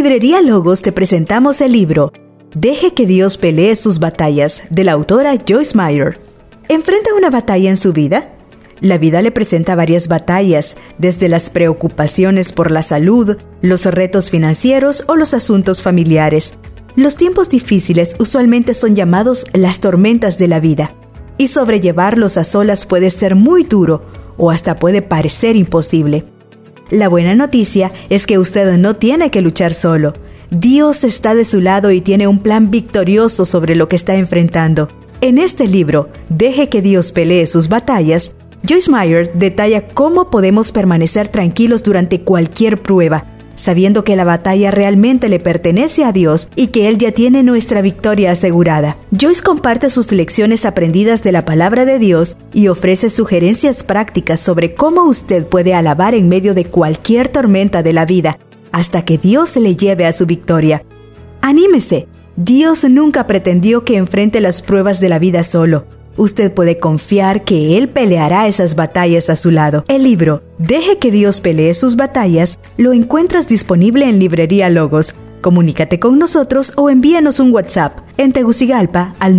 Librería Logos te presentamos el libro Deje que Dios pelee sus batallas, de la autora Joyce Meyer. ¿Enfrenta una batalla en su vida? La vida le presenta varias batallas, desde las preocupaciones por la salud, los retos financieros o los asuntos familiares. Los tiempos difíciles usualmente son llamados las tormentas de la vida, y sobrellevarlos a solas puede ser muy duro o hasta puede parecer imposible. La buena noticia es que usted no tiene que luchar solo. Dios está de su lado y tiene un plan victorioso sobre lo que está enfrentando. En este libro, Deje que Dios pelee sus batallas, Joyce Meyer detalla cómo podemos permanecer tranquilos durante cualquier prueba, sabiendo que la batalla realmente le pertenece a Dios y que Él ya tiene nuestra victoria asegurada. Joyce comparte sus lecciones aprendidas de la palabra de Dios y ofrece sugerencias prácticas sobre cómo usted puede alabar en medio de cualquier tormenta de la vida, hasta que Dios le lleve a su victoria. ¡Anímese! Dios nunca pretendió que enfrente las pruebas de la vida solo. Usted puede confiar que Él peleará esas batallas a su lado. El libro Deje que Dios pelee sus batallas lo encuentras disponible en Librería Logos. Comunícate con nosotros o envíanos un WhatsApp en Tegucigalpa al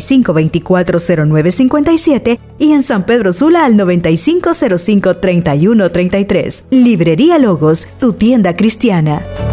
95240957 y en San Pedro Sula al 95053133. Librería Logos, tu tienda cristiana.